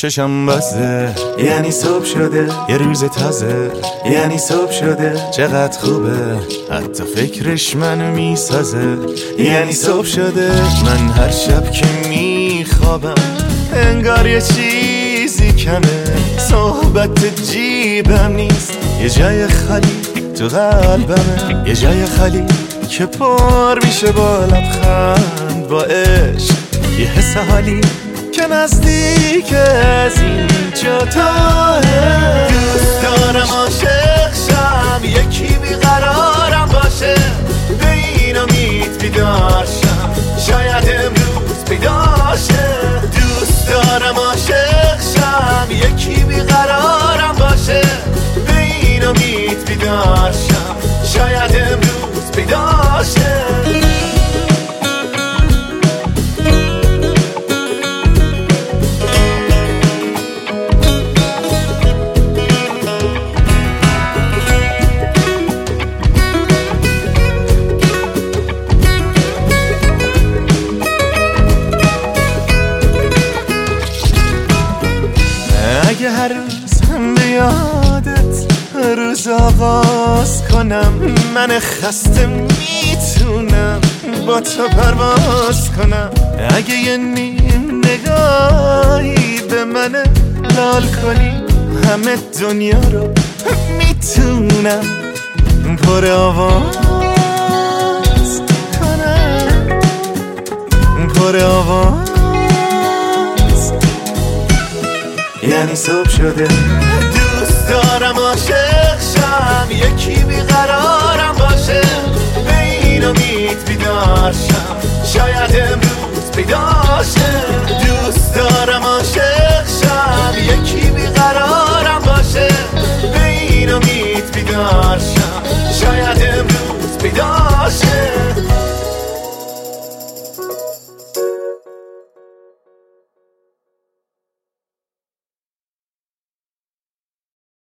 چشم بسته یعنی صبح شده، یه روز تازه یعنی صبح شده. چقدر خوبه حتی فکرش منو میسازه، یعنی صبح شده. من هر شب که میخوابم انگار یه چیزی کمه، صحبت جیبم نیست، یه جای خالی تو قلبمه، یه جای خالی که پر میشه با لبخند، با عشق، یه حس حالی که نزدیک از اینجا تاه. دوست دارم عاشق شم، یکی بیقرارم باشه، به این امید بیدار شم، شاید امروز بیدار شه. دوست دارم عاشق شم، یکی بیقرارم باشه، به این امید بیدار شم، شاید امروز بیدار شه. اگه هر روز هم به یادت روز آغاز کنم، من خسته میتونم با تو پرواز کنم. اگه یه نیم نگاهی به من لال کنی، همه دنیا رو میتونم پر آواز کنم، پر آواز. یعنی صبح شده. دوست دارم عاشق شم، یکی بیقرارم باشه، به این امید بیدار شم، شاید امروز بیدار شه. دوست دارم عاشق شم، یکی بیقرارم باشه، به این امید بیدار شم، شاید امروز بیدار شه.